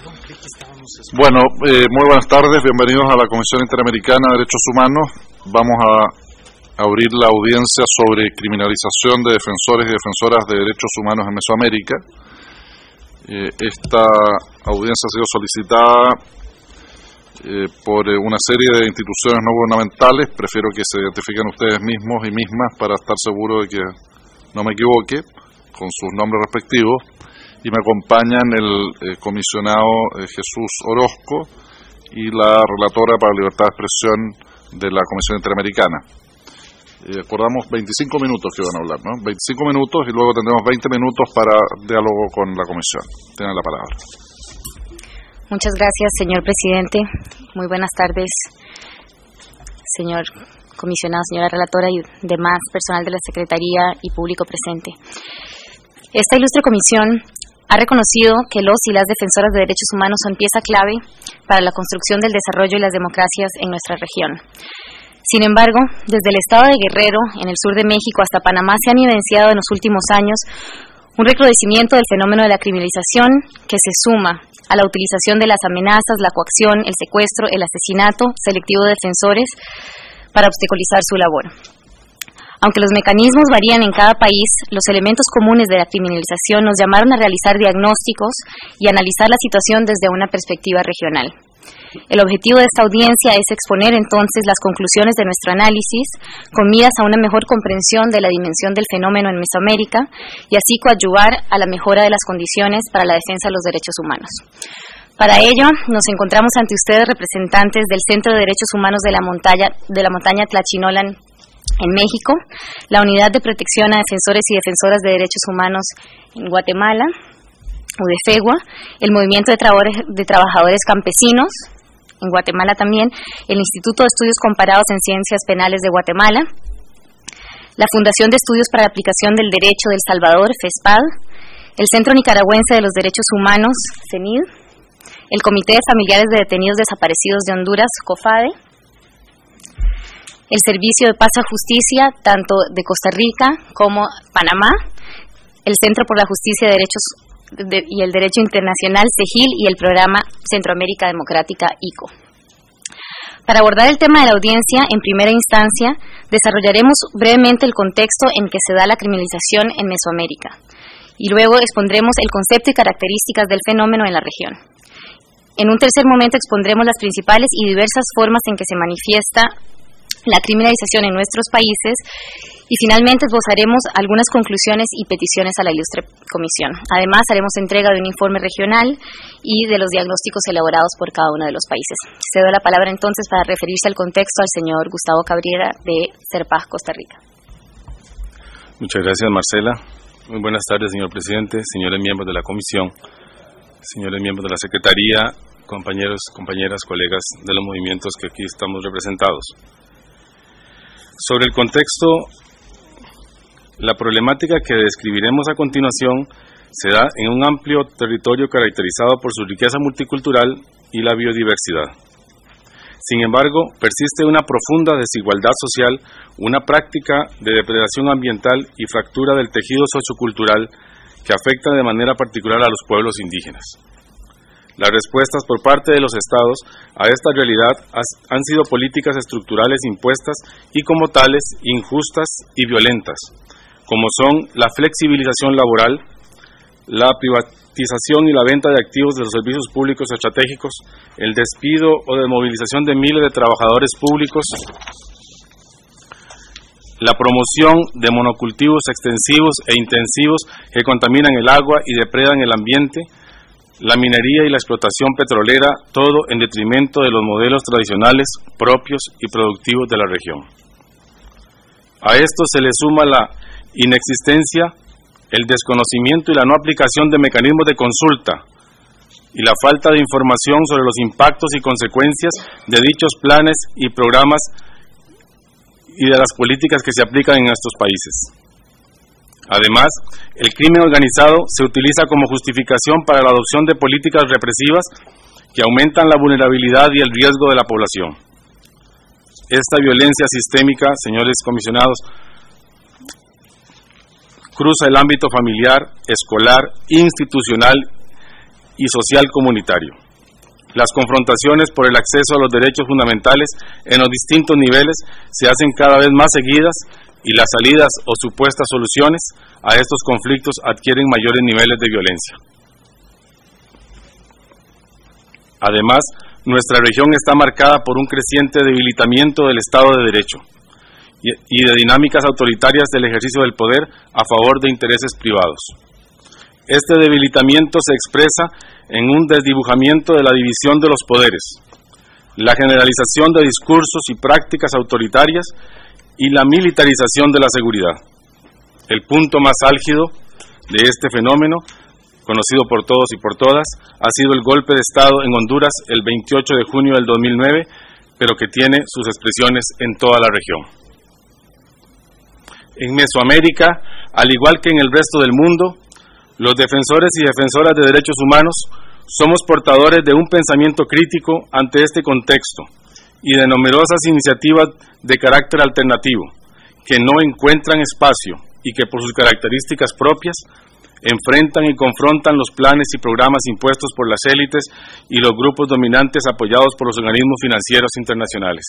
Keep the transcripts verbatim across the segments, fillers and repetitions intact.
Bueno, eh, muy buenas tardes, bienvenidos a la Comisión Interamericana de Derechos Humanos. Vamos a abrir la audiencia sobre criminalización de defensores y defensoras de derechos humanos en Mesoamérica. Eh, esta audiencia ha sido solicitada eh, por eh, una serie de instituciones no gubernamentales. Prefiero que se identifiquen ustedes mismos y mismas para estar seguro de que no me equivoque con sus nombres respectivos. Y me acompañan el eh, comisionado eh, Jesús Orozco y la relatora para la libertad de expresión de la Comisión Interamericana. Eh, acordamos veinticinco minutos que van a hablar, ¿no? veinticinco minutos y luego tendremos veinte minutos para diálogo con la Comisión. Tienen la palabra. Muchas gracias, señor presidente. Muy buenas tardes, señor comisionado, señora relatora y demás personal de la Secretaría y público presente. Esta ilustre comisión ha reconocido que los y las defensoras de derechos humanos son pieza clave para la construcción del desarrollo y las democracias en nuestra región. Sin embargo, desde el estado de Guerrero, en el sur de México, hasta Panamá, se han evidenciado en los últimos años un recrudecimiento del fenómeno de la criminalización que se suma a la utilización de las amenazas, la coacción, el secuestro, el asesinato selectivo de defensores para obstaculizar su labor. Aunque los mecanismos varían en cada país, los elementos comunes de la criminalización nos llamaron a realizar diagnósticos y analizar la situación desde una perspectiva regional. El objetivo de esta audiencia es exponer entonces las conclusiones de nuestro análisis con miras a una mejor comprensión de la dimensión del fenómeno en Mesoamérica y así coadyuvar a la mejora de las condiciones para la defensa de los derechos humanos. Para ello, nos encontramos ante ustedes representantes del Centro de Derechos Humanos de la Montaña, de la Montaña Tlachinolan en México, la Unidad de Protección a Defensores y Defensoras de Derechos Humanos en Guatemala, UDEFEGUA, el Movimiento de, Trabajadores, de Trabajadores Campesinos en Guatemala también, el Instituto de Estudios Comparados en Ciencias Penales de Guatemala, la Fundación de Estudios para la Aplicación del Derecho de El Salvador, FESPAD, el Centro Nicaragüense de los Derechos Humanos, CENID, el Comité de Familiares de Detenidos Desaparecidos de Honduras, COFADE, el Servicio de Paz y Justicia, tanto de Costa Rica como Panamá, el Centro por la Justicia y Derechos de, y el Derecho Internacional, CEGIL, y el Programa Centroamérica Democrática, I C O. Para abordar el tema de la audiencia, en primera instancia, desarrollaremos brevemente el contexto en que se da la criminalización en Mesoamérica, y luego expondremos el concepto y características del fenómeno en la región. En un tercer momento expondremos las principales y diversas formas en que se manifiesta la criminalización en nuestros países y finalmente esbozaremos algunas conclusiones y peticiones a la ilustre comisión. Además, haremos entrega de un informe regional y de los diagnósticos elaborados por cada uno de los países. Cedo la palabra entonces para referirse al contexto al señor Gustavo Cabrera de CERPAG, Costa Rica. Muchas gracias, Marcela. Muy buenas tardes, señor presidente, señores miembros de la comisión, señores miembros de la Secretaría, compañeros, compañeras, colegas de los movimientos que aquí estamos representados. Sobre el contexto, la problemática que describiremos a continuación se da en un amplio territorio caracterizado por su riqueza multicultural y la biodiversidad. Sin embargo, persiste una profunda desigualdad social, una práctica de depredación ambiental y fractura del tejido sociocultural que afecta de manera particular a los pueblos indígenas. Las respuestas por parte de los estados a esta realidad han sido políticas estructurales impuestas y como tales injustas y violentas, como son la flexibilización laboral, la privatización y la venta de activos de los servicios públicos estratégicos, el despido o desmovilización de miles de trabajadores públicos, la promoción de monocultivos extensivos e intensivos que contaminan el agua y depredan el ambiente, la minería y la explotación petrolera, todo en detrimento de los modelos tradicionales, propios y productivos de la región. A esto se le suma la inexistencia, el desconocimiento y la no aplicación de mecanismos de consulta y la falta de información sobre los impactos y consecuencias de dichos planes y programas y de las políticas que se aplican en estos países. Además, el crimen organizado se utiliza como justificación para la adopción de políticas represivas que aumentan la vulnerabilidad y el riesgo de la población. Esta violencia sistémica, señores comisionados, cruza el ámbito familiar, escolar, institucional y social comunitario. Las confrontaciones por el acceso a los derechos fundamentales en los distintos niveles se hacen cada vez más seguidas y las salidas o supuestas soluciones a estos conflictos adquieren mayores niveles de violencia. Además, nuestra región está marcada por un creciente debilitamiento del Estado de Derecho y de dinámicas autoritarias del ejercicio del poder a favor de intereses privados. Este debilitamiento se expresa en un desdibujamiento de la división de los poderes, la generalización de discursos y prácticas autoritarias y la militarización de la seguridad. El punto más álgido de este fenómeno, conocido por todos y por todas, ha sido el golpe de Estado en Honduras el veintiocho de junio del dos mil nueve, pero que tiene sus expresiones en toda la región. En Mesoamérica, al igual que en el resto del mundo, los defensores y defensoras de derechos humanos somos portadores de un pensamiento crítico ante este contexto y de numerosas iniciativas de carácter alternativo que no encuentran espacio y que por sus características propias enfrentan y confrontan los planes y programas impuestos por las élites y los grupos dominantes apoyados por los organismos financieros internacionales.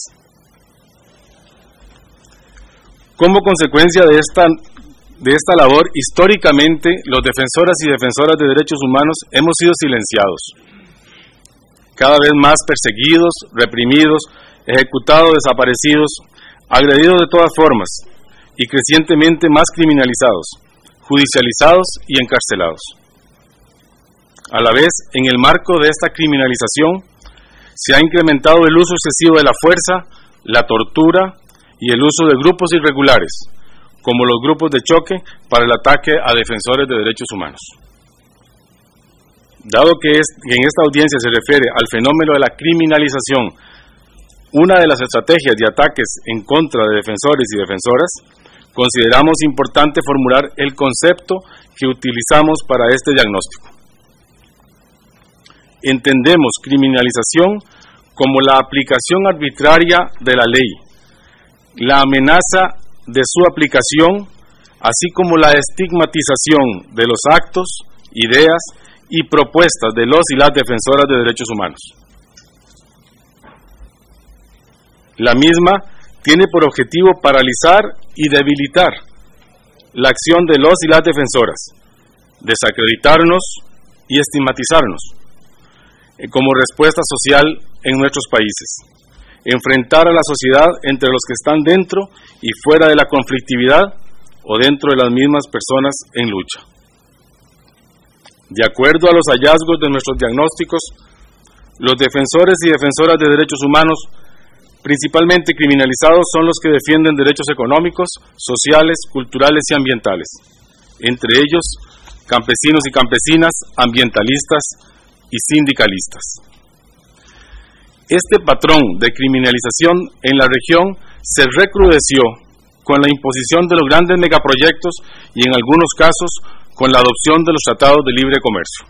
Como consecuencia de esta De esta labor, históricamente, los defensoras y defensoras de derechos humanos hemos sido silenciados, cada vez más perseguidos, reprimidos, ejecutados, desaparecidos, agredidos de todas formas y crecientemente más criminalizados, judicializados y encarcelados. A la vez, en el marco de esta criminalización, se ha incrementado el uso excesivo de la fuerza, la tortura y el uso de grupos irregulares, como los grupos de choque para el ataque a defensores de derechos humanos. Dado que, es, que en esta audiencia se refiere al fenómeno de la criminalización, una de las estrategias de ataques en contra de defensores y defensoras, consideramos importante formular el concepto que utilizamos para este diagnóstico. Entendemos criminalización como la aplicación arbitraria de la ley, la amenaza de su aplicación, así como la estigmatización de los actos, ideas y propuestas de los y las defensoras de derechos humanos. La misma tiene por objetivo paralizar y debilitar la acción de los y las defensoras, desacreditarnos y estigmatizarnos como respuesta social en nuestros países, enfrentar a la sociedad entre los que están dentro y fuera de la conflictividad o dentro de las mismas personas en lucha. De acuerdo a los hallazgos de nuestros diagnósticos, los defensores y defensoras de derechos humanos, principalmente criminalizados, son los que defienden derechos económicos, sociales, culturales y ambientales, entre ellos campesinos y campesinas, ambientalistas y sindicalistas. Este patrón de criminalización en la región se recrudeció con la imposición de los grandes megaproyectos y en algunos casos con la adopción de los tratados de libre comercio.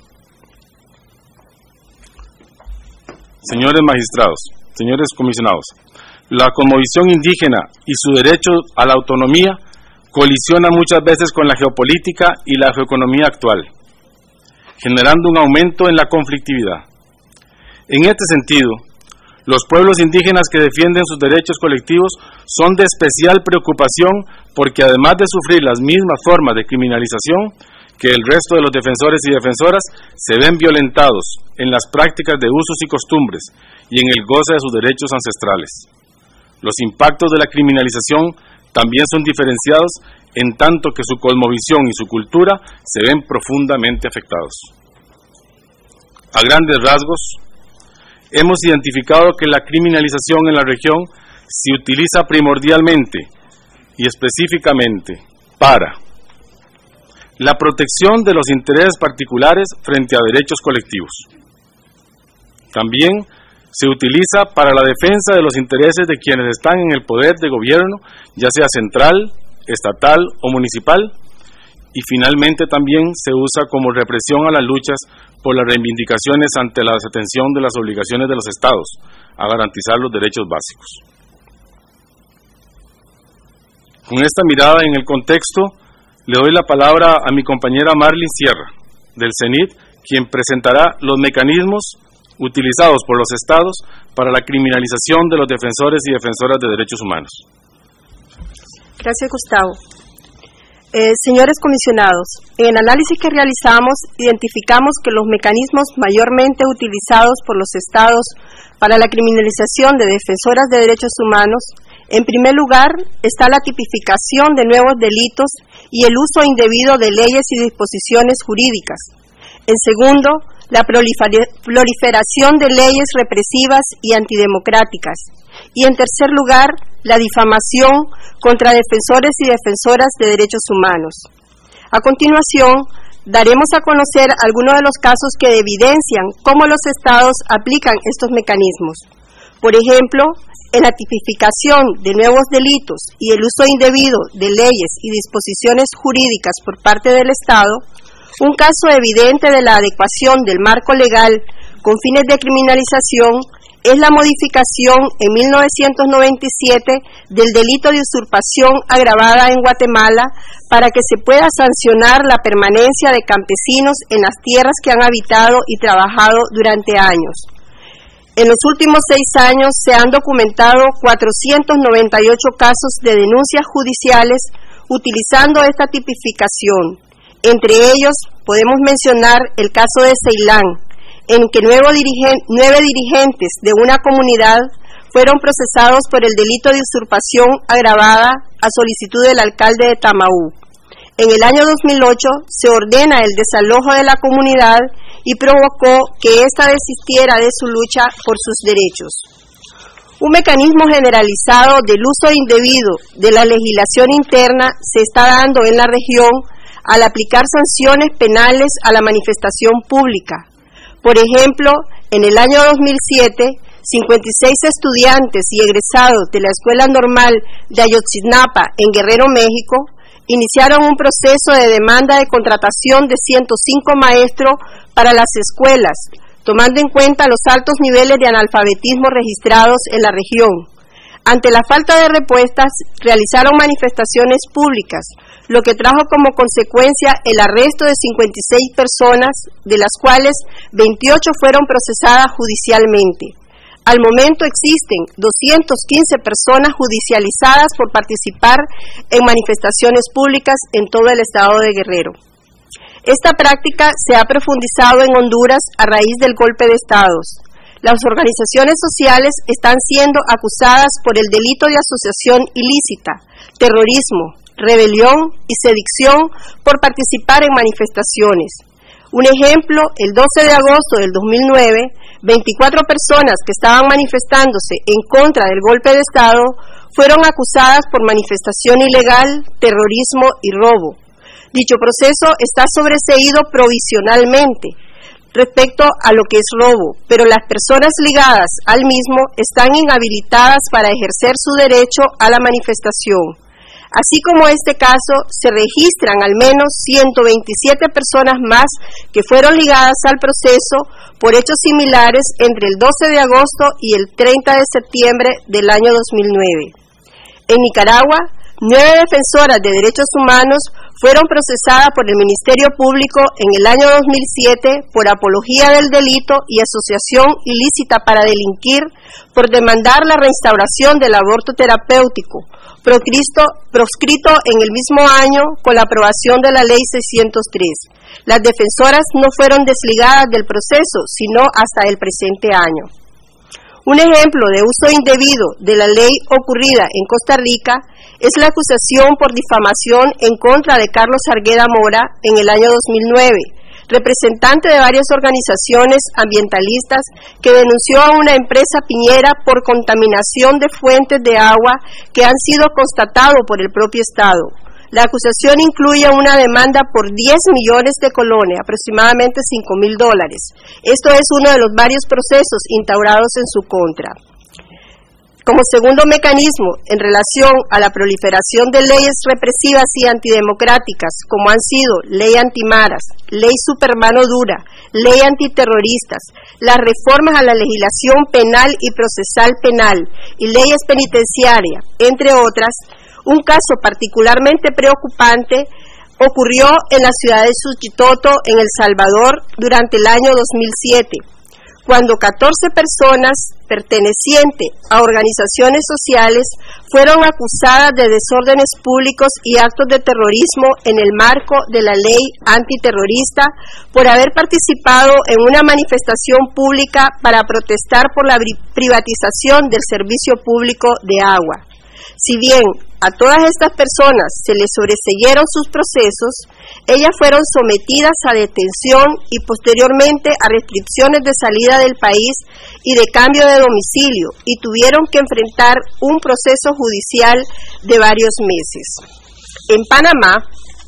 Señores magistrados, señores comisionados, la cosmovisión indígena y su derecho a la autonomía colisiona muchas veces con la geopolítica y la geoeconomía actual, generando un aumento en la conflictividad. En este sentido, los pueblos indígenas que defienden sus derechos colectivos son de especial preocupación porque además de sufrir las mismas formas de criminalización que el resto de los defensores y defensoras, se ven violentados en las prácticas de usos y costumbres y en el goce de sus derechos ancestrales. Los impactos de la criminalización también son diferenciados en tanto que su cosmovisión y su cultura se ven profundamente afectados. A grandes rasgos, hemos identificado que la criminalización en la región se utiliza primordialmente y específicamente para la protección de los intereses particulares frente a derechos colectivos. También se utiliza para la defensa de los intereses de quienes están en el poder de gobierno, ya sea central, estatal o municipal, y finalmente también se usa como represión a las luchas por las reivindicaciones ante la desatención de las obligaciones de los estados a garantizar los derechos básicos. Con esta mirada en el contexto, le doy la palabra a mi compañera Marlene Sierra, del CENIT, quien presentará los mecanismos utilizados por los estados para la criminalización de los defensores y defensoras de derechos humanos. Gracias, Gustavo. Eh, señores comisionados, en el análisis que realizamos, identificamos que los mecanismos mayormente utilizados por los estados para la criminalización de defensoras de derechos humanos, en primer lugar, está la tipificación de nuevos delitos y el uso indebido de leyes y disposiciones jurídicas. En segundo, la proliferación de leyes represivas y antidemocráticas. Y en tercer lugar, la difamación contra defensores y defensoras de derechos humanos. A continuación, daremos a conocer algunos de los casos que evidencian cómo los estados aplican estos mecanismos. Por ejemplo, en la tipificación de nuevos delitos y el uso indebido de leyes y disposiciones jurídicas por parte del Estado, un caso evidente de la adecuación del marco legal con fines de criminalización es la modificación en mil novecientos noventa y siete del delito de usurpación agravada en Guatemala para que se pueda sancionar la permanencia de campesinos en las tierras que han habitado y trabajado durante años. En los últimos seis años se han documentado cuatrocientos noventa y ocho casos de denuncias judiciales utilizando esta tipificación. Entre ellos podemos mencionar el caso de Ceilán, en que nueve, dirigen, nueve dirigentes de una comunidad fueron procesados por el delito de usurpación agravada a solicitud del alcalde de Tamaú. En el año dos mil ocho se ordena el desalojo de la comunidad y provocó que ésta desistiera de su lucha por sus derechos. Un mecanismo generalizado del uso indebido de la legislación interna se está dando en la región al aplicar sanciones penales a la manifestación pública. Por ejemplo, en el año dos mil siete, cincuenta y seis estudiantes y egresados de la Escuela Normal de Ayotzinapa en Guerrero, México, iniciaron un proceso de demanda de contratación de ciento cinco maestros para las escuelas, tomando en cuenta los altos niveles de analfabetismo registrados en la región. Ante la falta de respuestas, realizaron manifestaciones públicas, lo que trajo como consecuencia el arresto de cincuenta y seis personas, de las cuales veintiocho fueron procesadas judicialmente. Al momento existen doscientas quince personas judicializadas por participar en manifestaciones públicas en todo el estado de Guerrero. Esta práctica se ha profundizado en Honduras a raíz del golpe de estados. Las organizaciones sociales están siendo acusadas por el delito de asociación ilícita, terrorismo, rebelión y sedición por participar en manifestaciones. Un ejemplo, el doce de agosto del dos mil nueve, veinticuatro personas que estaban manifestándose en contra del golpe de Estado fueron acusadas por manifestación ilegal, terrorismo y robo. Dicho proceso está sobreseído provisionalmente respecto a lo que es robo, pero las personas ligadas al mismo están inhabilitadas para ejercer su derecho a la manifestación. Así como este caso, se registran al menos ciento veintisiete personas más que fueron ligadas al proceso por hechos similares entre el doce de agosto y el treinta de septiembre del año dos mil nueve. En Nicaragua, nueve defensoras de derechos humanos fueron procesadas por el Ministerio Público en el año dos mil siete por apología del delito y asociación ilícita para delinquir por demandar la reinstauración del aborto terapéutico, proscrito, proscrito en el mismo año con la aprobación de la Ley seiscientos tres. Las defensoras no fueron desligadas del proceso, sino hasta el presente año. Un ejemplo de uso indebido de la ley ocurrida en Costa Rica es la acusación por difamación en contra de Carlos Argueda Mora en el año dos mil nueve, representante de varias organizaciones ambientalistas que denunció a una empresa piñera por contaminación de fuentes de agua que han sido constatados por el propio Estado. La acusación incluye una demanda por diez millones de colones, aproximadamente cinco mil dólares. Esto es uno de los varios procesos instaurados en su contra. Como segundo mecanismo, en relación a la proliferación de leyes represivas y antidemocráticas, como han sido ley antimaras, ley supermano dura, ley antiterroristas, las reformas a la legislación penal y procesal penal y leyes penitenciarias, entre otras, un caso particularmente preocupante ocurrió en la ciudad de Suchitoto, en El Salvador, durante el año dos mil siete, cuando catorce personas pertenecientes a organizaciones sociales fueron acusadas de desórdenes públicos y actos de terrorismo en el marco de la ley antiterrorista por haber participado en una manifestación pública para protestar por la privatización del servicio público de agua. Si bien a todas estas personas se les sobreseyeron sus procesos, ellas fueron sometidas a detención y posteriormente a restricciones de salida del país y de cambio de domicilio, y tuvieron que enfrentar un proceso judicial de varios meses. En Panamá,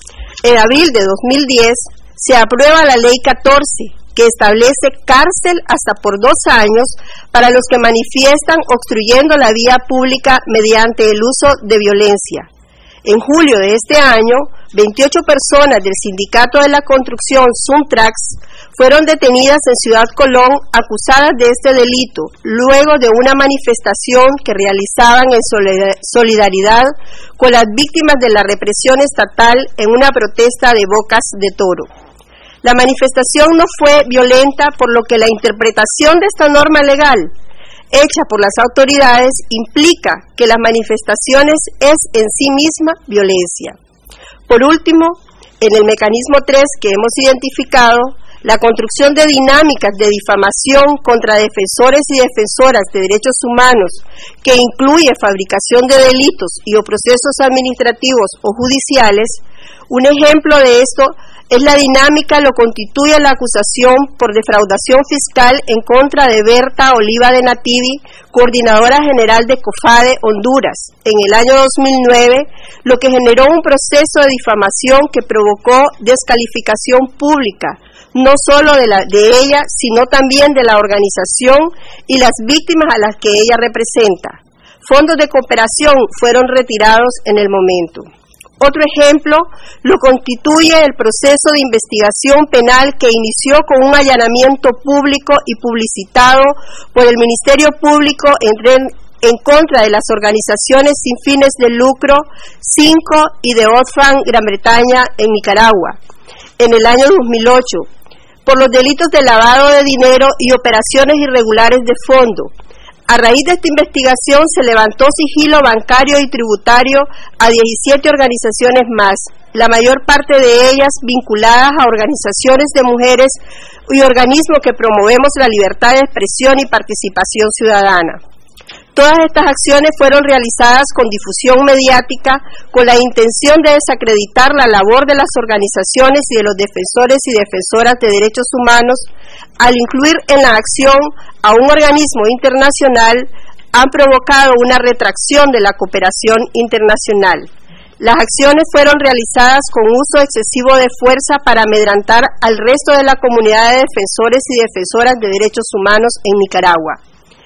en abril de dos mil diez, se aprueba la Ley catorce, que establece cárcel hasta por dos años para los que manifiestan obstruyendo la vía pública mediante el uso de violencia. En julio de este año, veintiocho personas del Sindicato de la Construcción Suntrax fueron detenidas en Ciudad Colón acusadas de este delito, luego de una manifestación que realizaban en solidaridad con las víctimas de la represión estatal en una protesta de bocas de toro. La manifestación no fue violenta, por lo que la interpretación de esta norma legal, hecha por las autoridades, implica que las manifestaciones es en sí misma violencia. Por último, en el mecanismo tres que hemos identificado, la construcción de dinámicas de difamación contra defensores y defensoras de derechos humanos, que incluye fabricación de delitos y o procesos administrativos o judiciales. Un ejemplo de esto es la dinámica lo constituye la acusación por defraudación fiscal en contra de Berta Oliva de Nativi, coordinadora general de COFADE Honduras, en el año dos mil nueve, lo que generó un proceso de difamación que provocó descalificación pública, no solo de, la, de ella, sino también de la organización y las víctimas a las que ella representa. Fondos de cooperación fueron retirados en el momento. Otro ejemplo lo constituye el proceso de investigación penal que inició con un allanamiento público y publicitado por el Ministerio Público en, en contra de las organizaciones sin fines de lucro cinco y de Oxfam Gran Bretaña en Nicaragua en el año dos mil ocho por los delitos de lavado de dinero y operaciones irregulares de fondo. A raíz de esta investigación se levantó sigilo bancario y tributario a diecisiete organizaciones más, la mayor parte de ellas vinculadas a organizaciones de mujeres y organismos que promovemos la libertad de expresión y participación ciudadana. Todas estas acciones fueron realizadas con difusión mediática con la intención de desacreditar la labor de las organizaciones y de los defensores y defensoras de derechos humanos. Al incluir en la acción a un organismo internacional, han provocado una retracción de la cooperación internacional. Las acciones fueron realizadas con uso excesivo de fuerza para amedrentar al resto de la comunidad de defensores y defensoras de derechos humanos en Nicaragua.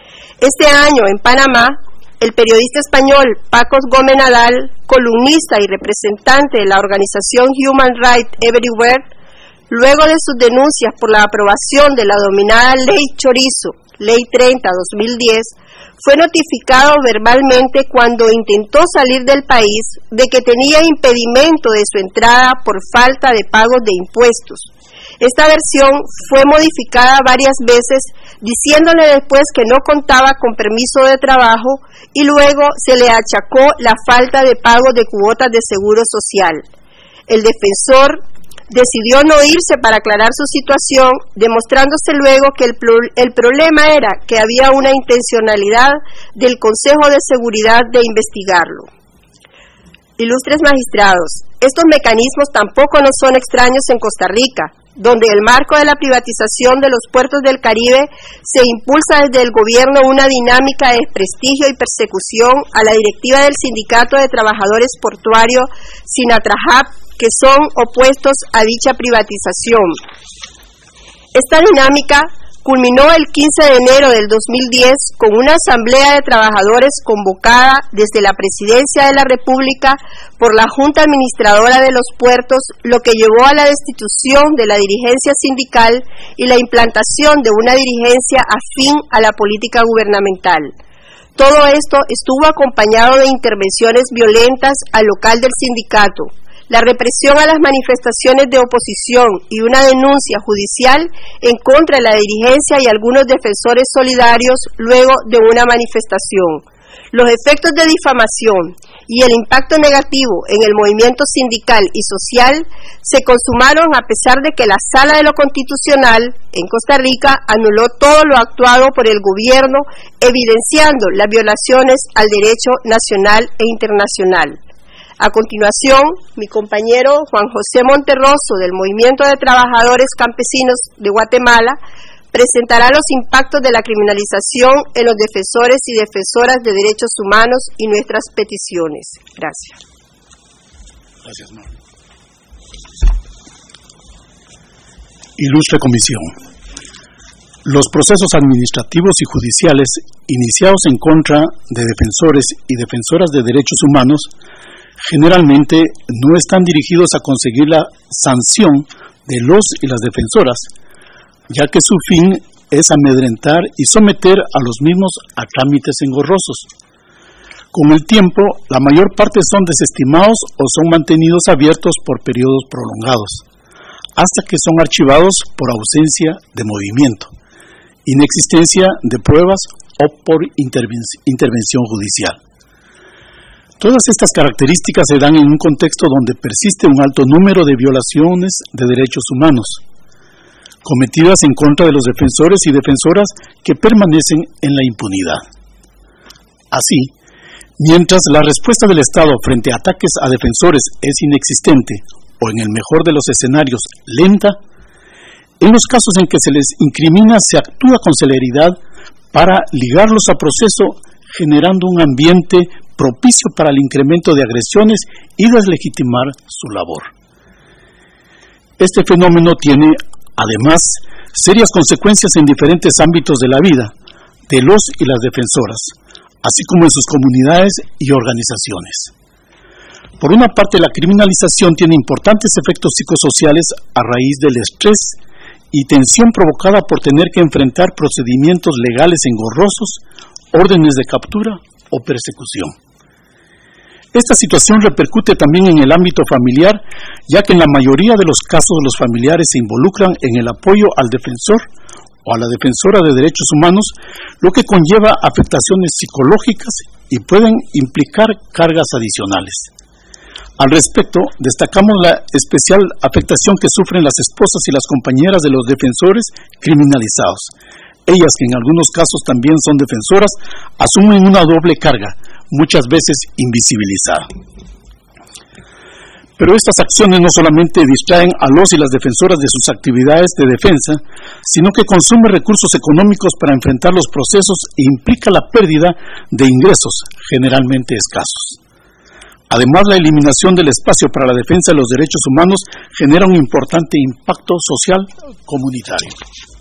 Este año, en Panamá, el periodista español Pacos Gómez Nadal, columnista y representante de la organización Human Rights Everywhere, luego de sus denuncias por la aprobación de la denominada Ley Chorizo, Ley treinta dos mil diez, fue notificado verbalmente cuando intentó salir del país de que tenía impedimento de su entrada por falta de pagos de impuestos. Esta versión fue modificada varias veces, diciéndole después que no contaba con permiso de trabajo y luego se le achacó la falta de pago de cuotas de seguro social. El defensor decidió no irse para aclarar su situación, demostrándose luego que el, el problema era que había una intencionalidad del Consejo de Seguridad de investigarlo. Ilustres magistrados, estos mecanismos tampoco nos son extraños en Costa Rica, donde el marco de la privatización de los puertos del Caribe se impulsa desde el gobierno una dinámica de desprestigio y persecución a la directiva del Sindicato de Trabajadores Portuarios, SINATRAJAP, que son opuestos a dicha privatización. Esta dinámica culminó el quince de enero del dos mil diez con una asamblea de trabajadores convocada desde la Presidencia de la República por la Junta Administradora de los Puertos, lo que llevó a la destitución de la dirigencia sindical y la implantación de una dirigencia afín a la política gubernamental. Todo esto estuvo acompañado de intervenciones violentas al local del sindicato, la represión a las manifestaciones de oposición y una denuncia judicial en contra de la dirigencia y algunos defensores solidarios luego de una manifestación. Los efectos de difamación y el impacto negativo en el movimiento sindical y social se consumaron a pesar de que la Sala de lo Constitucional en Costa Rica anuló todo lo actuado por el gobierno, evidenciando las violaciones al derecho nacional e internacional. A continuación, mi compañero Juan José Monterroso del Movimiento de Trabajadores Campesinos de Guatemala presentará los impactos de la criminalización en los defensores y defensoras de derechos humanos y nuestras peticiones. Gracias. Gracias, Mar. Ilustre Comisión. Los procesos administrativos y judiciales iniciados en contra de defensores y defensoras de derechos humanos generalmente no están dirigidos a conseguir la sanción de los y las defensoras, ya que su fin es amedrentar y someter a los mismos a trámites engorrosos. Con el tiempo, la mayor parte son desestimados o son mantenidos abiertos por periodos prolongados, hasta que son archivados por ausencia de movimiento, inexistencia de pruebas o por interven- intervención judicial. Todas estas características se dan en un contexto donde persiste un alto número de violaciones de derechos humanos, cometidas en contra de los defensores y defensoras que permanecen en la impunidad. Así, mientras la respuesta del Estado frente a ataques a defensores es inexistente o en el mejor de los escenarios lenta, en los casos en que se les incrimina se actúa con celeridad para ligarlos a proceso, generando un ambiente propicio para el incremento de agresiones y deslegitimar su labor. Este fenómeno tiene además serias consecuencias en diferentes ámbitos de la vida de los y las defensoras, así como en sus comunidades y organizaciones. Por una parte, la criminalización tiene importantes efectos psicosociales a raíz del estrés y tensión provocada por tener que enfrentar procedimientos legales engorrosos, órdenes de captura o persecución. Esta situación repercute también en el ámbito familiar, ya que en la mayoría de los casos los familiares se involucran en el apoyo al defensor o a la defensora de derechos humanos, lo que conlleva afectaciones psicológicas y pueden implicar cargas adicionales. Al respecto, destacamos la especial afectación que sufren las esposas y las compañeras de los defensores criminalizados. Ellas, que en algunos casos también son defensoras, asumen una doble carga, muchas veces invisibilizada. Pero estas acciones no solamente distraen a los y las defensoras de sus actividades de defensa, sino que consumen recursos económicos para enfrentar los procesos e implica la pérdida de ingresos, generalmente escasos. Además, la eliminación del espacio para la defensa de los derechos humanos genera un importante impacto social comunitario.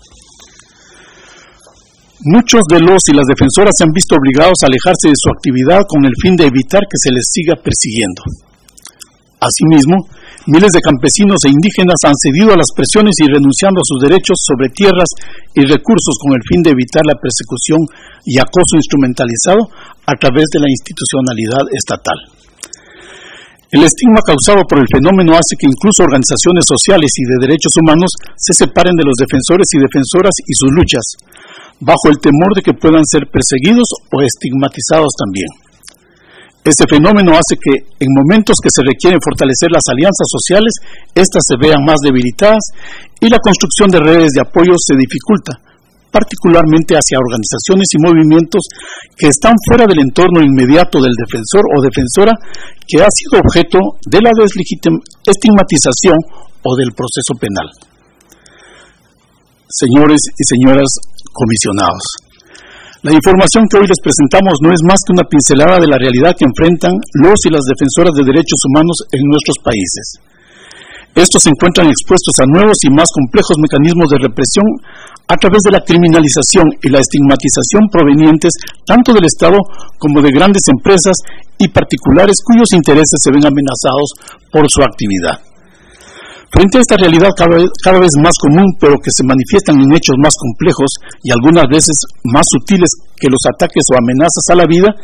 Muchos de los y las defensoras se han visto obligados a alejarse de su actividad con el fin de evitar que se les siga persiguiendo. Asimismo, miles de campesinos e indígenas han cedido a las presiones y renunciando a sus derechos sobre tierras y recursos con el fin de evitar la persecución y acoso instrumentalizado a través de la institucionalidad estatal. El estigma causado por el fenómeno hace que incluso organizaciones sociales y de derechos humanos se separen de los defensores y defensoras y sus luchas, bajo el temor de que puedan ser perseguidos o estigmatizados también. Este fenómeno hace que, en momentos que se requieren fortalecer las alianzas sociales, éstas se vean más debilitadas y la construcción de redes de apoyo se dificulta, particularmente hacia organizaciones y movimientos que están fuera del entorno inmediato del defensor o defensora que ha sido objeto de la estigmatización o del proceso penal. Señores y señoras comisionados, la información que hoy les presentamos no es más que una pincelada de la realidad que enfrentan los y las defensoras de derechos humanos en nuestros países. Estos se encuentran expuestos a nuevos y más complejos mecanismos de represión a través de la criminalización y la estigmatización provenientes tanto del Estado como de grandes empresas y particulares cuyos intereses se ven amenazados por su actividad. Frente a esta realidad cada vez, cada vez más común, pero que se manifiestan en hechos más complejos y algunas veces más sutiles que los ataques o amenazas a la vida,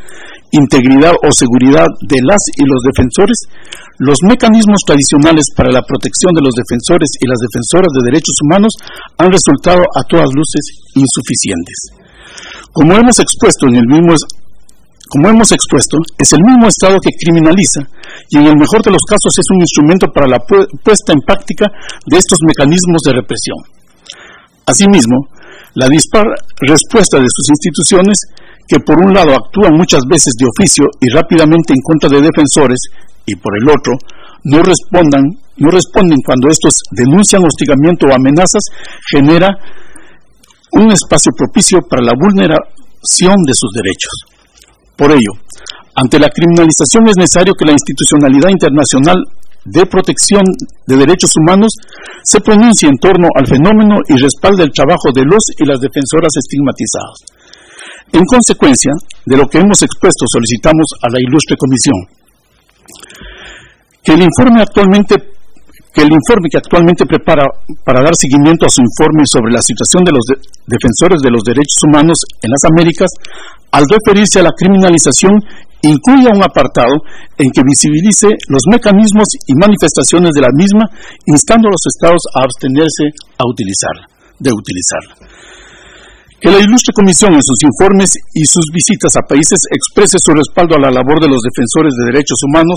integridad o seguridad de las y los defensores, los mecanismos tradicionales para la protección de los defensores y las defensoras de derechos humanos han resultado a todas luces insuficientes. Como hemos expuesto en el mismo Como hemos expuesto, es el mismo Estado que criminaliza y en el mejor de los casos es un instrumento para la pu- puesta en práctica de estos mecanismos de represión. Asimismo, la dispar respuesta de sus instituciones, que por un lado actúan muchas veces de oficio y rápidamente en contra de defensores, y por el otro, no respondan, no responden cuando estos denuncian hostigamiento o amenazas, genera un espacio propicio para la vulneración de sus derechos. Por ello, ante la criminalización es necesario que la institucionalidad internacional de protección de derechos humanos se pronuncie en torno al fenómeno y respalde el trabajo de los y las defensoras estigmatizados. En consecuencia de lo que hemos expuesto, solicitamos a la ilustre comisión que el informe actualmente que el informe que actualmente prepara para dar seguimiento a su informe sobre la situación de los de, defensores de los derechos humanos en las Américas, al referirse a la criminalización, incluya un apartado en que visibilice los mecanismos y manifestaciones de la misma, instando a los estados a abstenerse a utilizarla, de utilizarla. Que la ilustre comisión en sus informes y sus visitas a países exprese su respaldo a la labor de los defensores de derechos humanos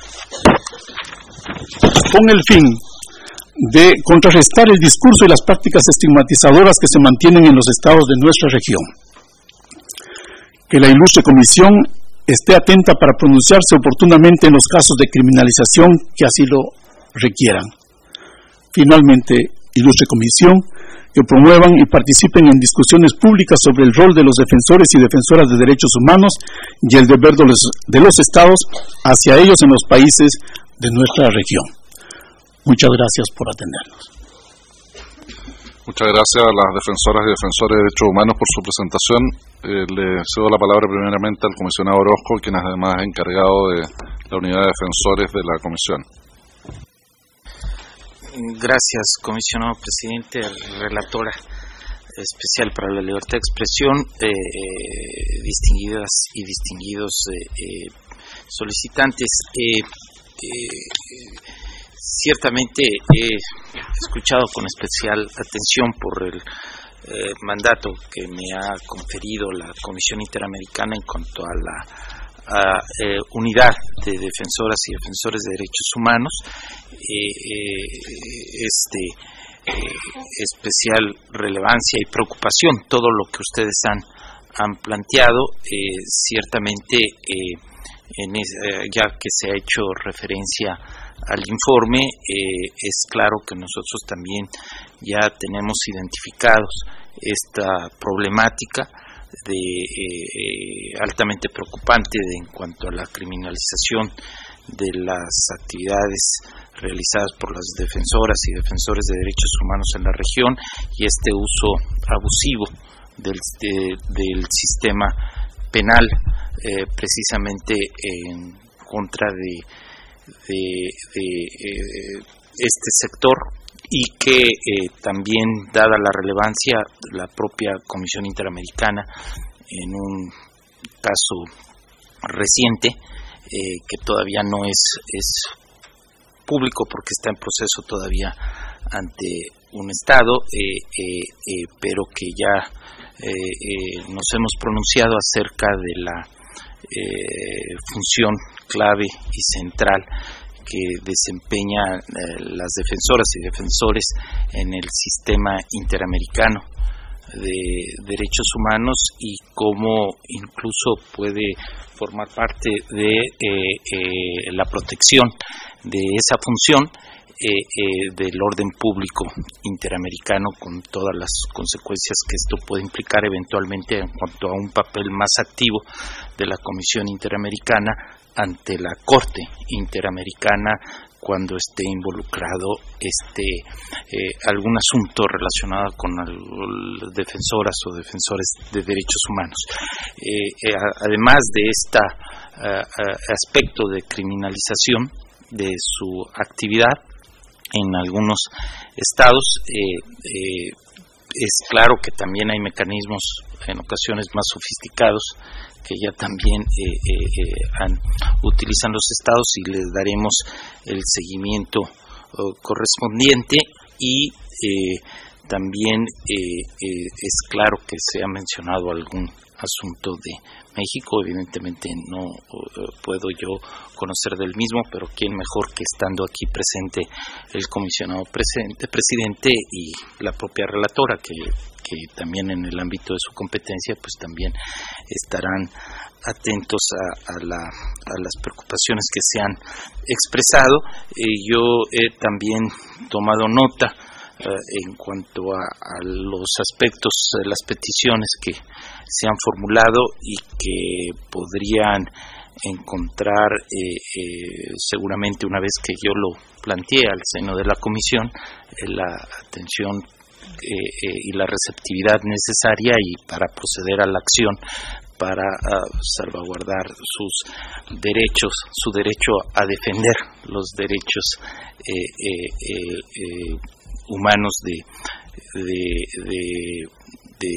con el fin de contrarrestar el discurso y las prácticas estigmatizadoras que se mantienen en los estados de nuestra región. Que la ilustre comisión esté atenta para pronunciarse oportunamente en los casos de criminalización que así lo requieran. Finalmente, ilustre comisión, que promuevan y participen en discusiones públicas sobre el rol de los defensores y defensoras de derechos humanos y el deber de los, de los estados hacia ellos en los países de nuestra región. Muchas gracias por atendernos. Muchas gracias a las defensoras y defensores de derechos humanos por su presentación. Eh, le cedo la palabra primeramente al comisionado Orozco, quien es además encargado de la unidad de defensores de la comisión. Gracias, comisionado presidente, relatora especial para la libertad de expresión, eh, eh, distinguidas y distinguidos eh, eh, solicitantes. Eh, eh, ciertamente he escuchado con especial atención por el eh, mandato que me ha conferido la Comisión Interamericana en cuanto a la a, eh, unidad de defensoras y defensores de derechos humanos. Eh, eh, este eh, especial relevancia y preocupación todo lo que ustedes han, han planteado, eh, ciertamente eh, en es, eh, ya que se ha hecho referencia al informe, eh, es claro que nosotros también ya tenemos identificados esta problemática de eh, altamente preocupante de, en cuanto a la criminalización de las actividades realizadas por las defensoras y defensores de derechos humanos en la región y este uso abusivo del, de, del sistema penal eh, precisamente en contra de, de, de eh, este sector, y que eh, también, dada la relevancia, la propia Comisión Interamericana en un caso reciente eh, que todavía no es, es público porque está en proceso todavía ante un Estado, eh, eh, eh, pero que ya eh, eh, nos hemos pronunciado acerca de la eh, función clave y central que desempeñan eh, las defensoras y defensores en el sistema interamericano de derechos humanos y cómo incluso puede formar parte de eh, eh, la protección de esa función eh, eh, del orden público interamericano, con todas las consecuencias que esto puede implicar eventualmente en cuanto a un papel más activo de la Comisión Interamericana ante la Corte Interamericana cuando esté involucrado este eh, algún asunto relacionado con el, defensoras o defensores de derechos humanos. Eh, eh, además de este uh, aspecto de criminalización de su actividad en algunos estados, eh, eh, es claro que también hay mecanismos en ocasiones más sofisticados que ya también eh, eh, eh, han, utilizan los estados, y les daremos el seguimiento uh, correspondiente. Y eh, también eh, eh, es claro que se ha mencionado algún asunto de México. Evidentemente no uh, puedo yo conocer del mismo, pero quién mejor que estando aquí presente el comisionado presente, presidente y la propia relatora, que, que también en el ámbito de su competencia pues también estarán atentos a, a, la, a las preocupaciones que se han expresado. Eh, yo he también tomado nota Uh, en cuanto a, a los aspectos de las peticiones que se han formulado y que podrían encontrar eh, eh, seguramente, una vez que yo lo planteé al seno de la comisión, eh, la atención eh, eh, y la receptividad necesaria y para proceder a la acción para uh, salvaguardar sus derechos, su derecho a defender los derechos eh, eh, eh, eh, humanos de de, de de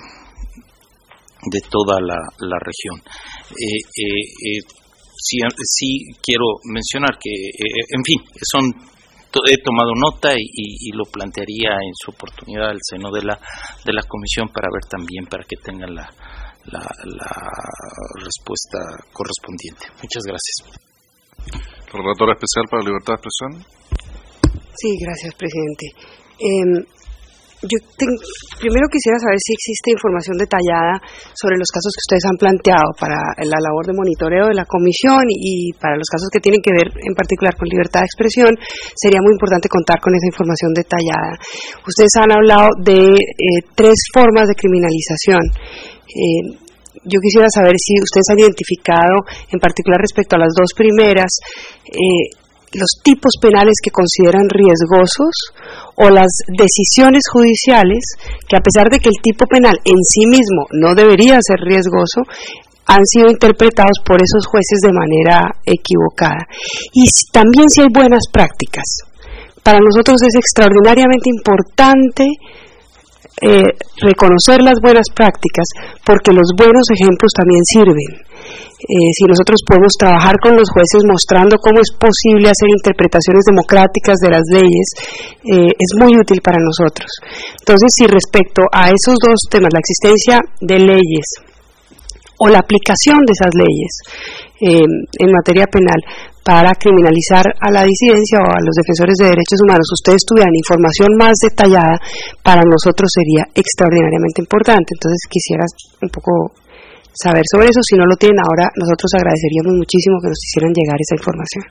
de toda la, la región. Eh, eh, eh, sí, sí quiero mencionar que, eh, en fin, son he tomado nota y, y, y lo plantearía en su oportunidad al seno de la de la comisión para ver también, para que tengan la la, la respuesta correspondiente. Muchas gracias. Relatora especial para la libertad de expresión. Sí, gracias, presidente. Eh, yo ten, primero quisiera saber si existe información detallada sobre los casos que ustedes han planteado para la labor de monitoreo de la comisión, y, y para los casos que tienen que ver en particular con libertad de expresión. Sería muy importante contar con esa información detallada. Ustedes han hablado de eh, tres formas de criminalización. Eh, yo quisiera saber si ustedes han identificado, en particular respecto a las dos primeras, eh, los tipos penales que consideran riesgosos, o las decisiones judiciales que, a pesar de que el tipo penal en sí mismo no debería ser riesgoso, han sido interpretados por esos jueces de manera equivocada. Y también si hay buenas prácticas. Para nosotros es extraordinariamente importante eh, reconocer las buenas prácticas, porque los buenos ejemplos también sirven. Eh, si nosotros podemos trabajar con los jueces mostrando cómo es posible hacer interpretaciones democráticas de las leyes, eh, es muy útil para nosotros. Entonces, si respecto a esos dos temas, la existencia de leyes o la aplicación de esas leyes eh, en materia penal para criminalizar a la disidencia o a los defensores de derechos humanos, ustedes tuvieran información más detallada, para nosotros sería extraordinariamente importante. Entonces, quisiera un poco saber sobre eso. Si no lo tienen ahora, nosotros agradeceríamos muchísimo que nos hicieran llegar esa información.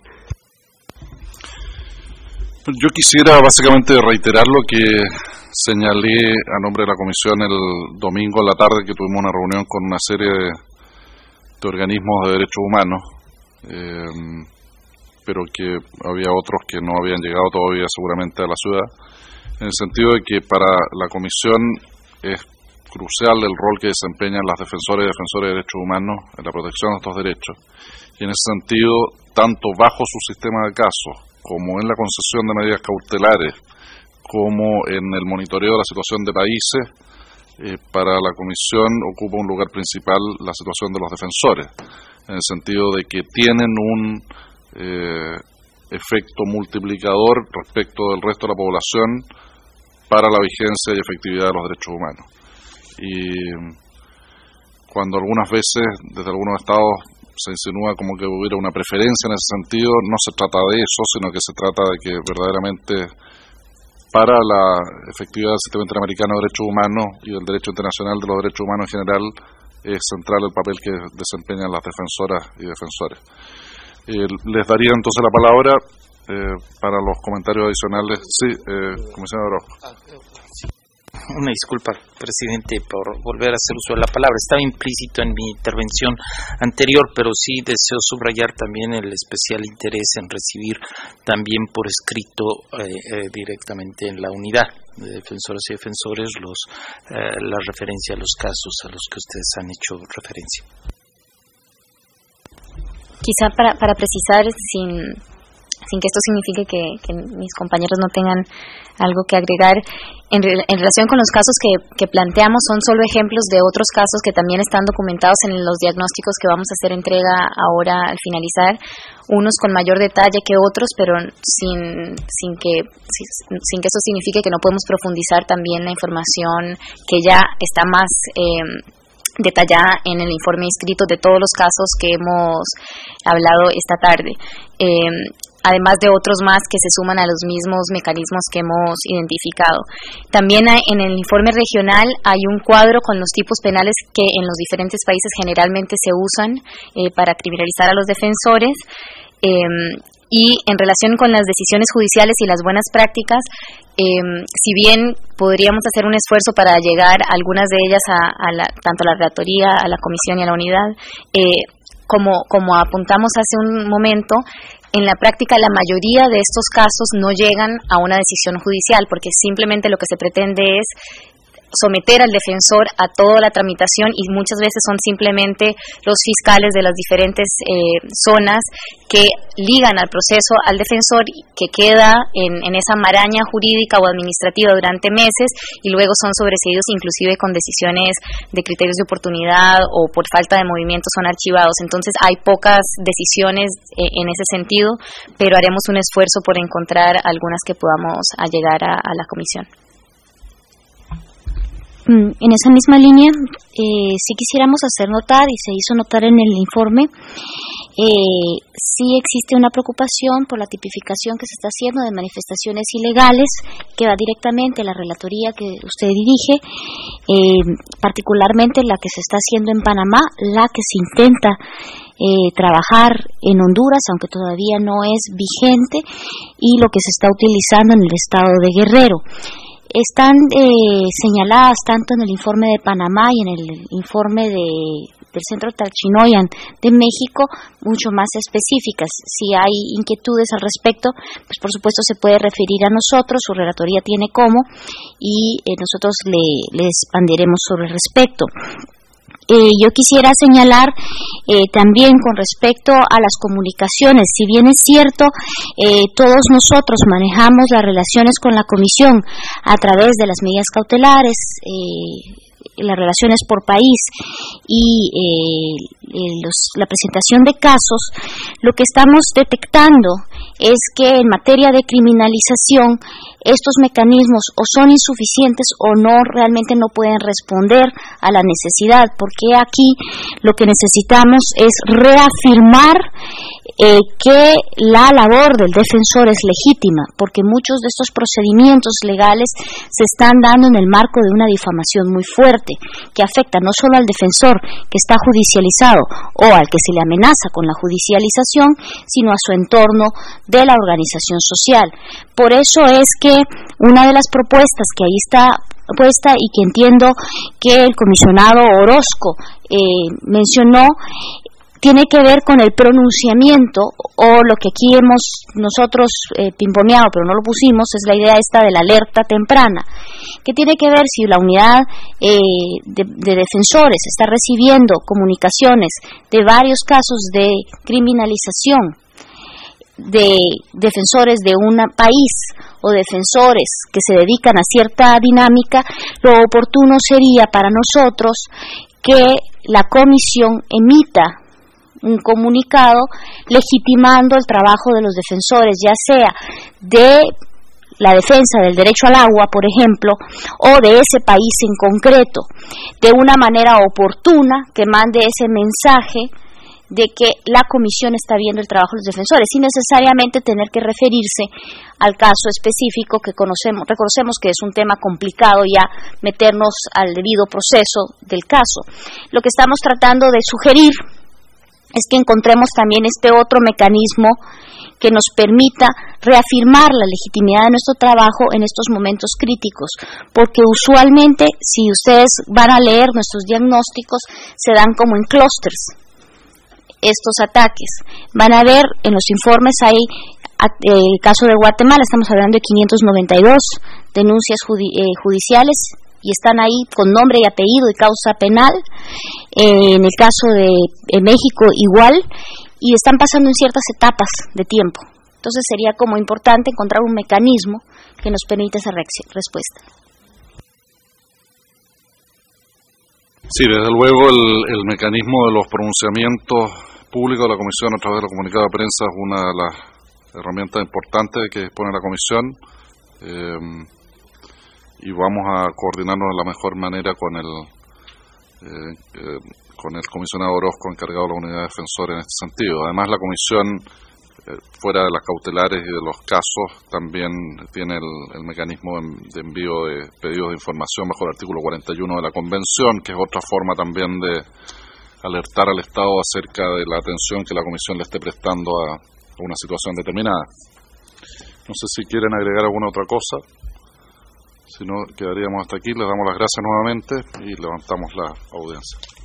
Yo quisiera básicamente reiterar lo que señalé a nombre de la comisión el domingo a la tarde, que tuvimos una reunión con una serie de, de organismos de derechos humanos, eh, pero que había otros que no habían llegado todavía seguramente a la ciudad, en el sentido de que para la comisión es crucial el rol que desempeñan las defensoras y defensores de derechos humanos en la protección de estos derechos, y en ese sentido, tanto bajo su sistema de casos, como en la concesión de medidas cautelares, como en el monitoreo de la situación de países, eh, para la comisión ocupa un lugar principal la situación de los defensores, en el sentido de que tienen un eh, efecto multiplicador respecto del resto de la población para la vigencia y efectividad de los derechos humanos. Y cuando algunas veces desde algunos estados se insinúa como que hubiera una preferencia en ese sentido, no se trata de eso, sino que se trata de que verdaderamente para la efectividad del sistema interamericano de derechos humanos y del derecho internacional de los derechos humanos en general, es central el papel que desempeñan las defensoras y defensores. Eh, les daría entonces la palabra eh, para los comentarios adicionales. Sí, eh, comisionado Orozco. Una disculpa, presidente, por volver a hacer uso de la palabra. Estaba implícito en mi intervención anterior, pero sí deseo subrayar también el especial interés en recibir también por escrito eh, eh, directamente en la unidad de defensoras y defensores los eh, la referencia a los casos a los que ustedes han hecho referencia. Quizá para, para precisar, sin sin que esto signifique que, que mis compañeros no tengan algo que agregar. En, re, en relación con los casos que, que planteamos, son solo ejemplos de otros casos que también están documentados en los diagnósticos que vamos a hacer entrega ahora al finalizar, unos con mayor detalle que otros, pero sin, sin, que, sin, sin que eso signifique que no podemos profundizar también la información que ya está más eh, detallada en el informe inscrito de todos los casos que hemos hablado esta tarde. Eh, además de otros más que se suman a los mismos mecanismos que hemos identificado. También hay, en el informe regional hay un cuadro con los tipos penales que en los diferentes países generalmente se usan eh, para criminalizar a los defensores. Eh, y en relación con las decisiones judiciales y las buenas prácticas, eh, si bien podríamos hacer un esfuerzo para llegar a algunas de ellas a, a la, tanto a la relatoría, a la comisión y a la unidad, eh, como, como apuntamos hace un momento, en la práctica la mayoría de estos casos no llegan a una decisión judicial, porque simplemente lo que se pretende es someter al defensor a toda la tramitación, y muchas veces son simplemente los fiscales de las diferentes eh, zonas que ligan al proceso al defensor, que queda en, en esa maraña jurídica o administrativa durante meses, y luego son sobreseídos inclusive con decisiones de criterios de oportunidad o por falta de movimiento son archivados. Entonces hay pocas decisiones eh, en ese sentido, pero haremos un esfuerzo por encontrar algunas que podamos llegar a, a la comisión. En esa misma línea, eh, sí quisiéramos hacer notar, y se hizo notar en el informe, eh, sí existe una preocupación por la tipificación que se está haciendo de manifestaciones ilegales, que va directamente a la relatoría que usted dirige, eh, particularmente la que se está haciendo en Panamá, la que se intenta eh, trabajar en Honduras, aunque todavía no es vigente, y lo que se está utilizando en el estado de Guerrero. Están eh, señaladas tanto en el informe de Panamá y en el informe de, del Centro Talchinoyan de México, mucho más específicas. Si hay inquietudes al respecto, pues por supuesto se puede referir a nosotros, su relatoría tiene cómo, y eh, nosotros le, le expandiremos sobre el respecto. Eh, yo quisiera señalar eh, también con respecto a las comunicaciones, si bien es cierto, eh, todos nosotros manejamos las relaciones con la comisión a través de las medidas cautelares, eh, las relaciones por país y eh, eh, los, la presentación de casos, lo que estamos detectando es que en materia de criminalización estos mecanismos o son insuficientes o no, realmente no pueden responder a la necesidad, porque aquí lo que necesitamos es reafirmar eh, que la labor del defensor es legítima, porque muchos de estos procedimientos legales se están dando en el marco de una difamación muy fuerte, que afecta no solo al defensor que está judicializado o al que se le amenaza con la judicialización, sino a su entorno de la organización social. Por eso es que una de las propuestas que ahí está puesta y que entiendo que el comisionado Orozco eh, mencionó, tiene que ver con el pronunciamiento, o lo que aquí hemos nosotros eh, pimponeado, pero no lo pusimos, es la idea esta de la alerta temprana, que tiene que ver si la unidad eh, de, de defensores está recibiendo comunicaciones de varios casos de criminalización de defensores de un país o defensores que se dedican a cierta dinámica, lo oportuno sería para nosotros que la comisión emita un comunicado legitimando el trabajo de los defensores, ya sea de la defensa del derecho al agua, por ejemplo, o de ese país en concreto, de una manera oportuna, que mande ese mensaje de que la comisión está viendo el trabajo de los defensores, sin necesariamente tener que referirse al caso específico que conocemos, reconocemos que es un tema complicado ya meternos al debido proceso del caso. Lo que estamos tratando de sugerir es que encontremos también este otro mecanismo que nos permita reafirmar la legitimidad de nuestro trabajo en estos momentos críticos, porque usualmente, si ustedes van a leer nuestros diagnósticos, se dan como en clústeres estos ataques. Van a ver en los informes hay eh, el caso de Guatemala, estamos hablando de quinientos noventa y dos denuncias judi eh, judiciales, y están ahí con nombre y apellido y causa penal. Eh, en el caso de eh, México igual, y están pasando en ciertas etapas de tiempo. Entonces sería como importante encontrar un mecanismo que nos permita esa respuesta. Sí, desde luego el, el mecanismo de los pronunciamientos públicos de la Comisión a través de la comunicado de prensa es una de las herramientas importantes que dispone la Comisión, eh, y vamos a coordinarnos de la mejor manera con el eh, eh, con el comisionado Orozco, encargado de la unidad de defensores en este sentido. Además, la Comisión, eh, fuera de las cautelares y de los casos, también tiene el, el mecanismo de envío de pedidos de información bajo el artículo cuarenta y uno de la Convención, que es otra forma también de alertar al Estado acerca de la atención que la Comisión le esté prestando a, a una situación determinada. No sé si quieren agregar alguna otra cosa. Si no, quedaríamos hasta aquí. Les damos las gracias nuevamente y levantamos la audiencia.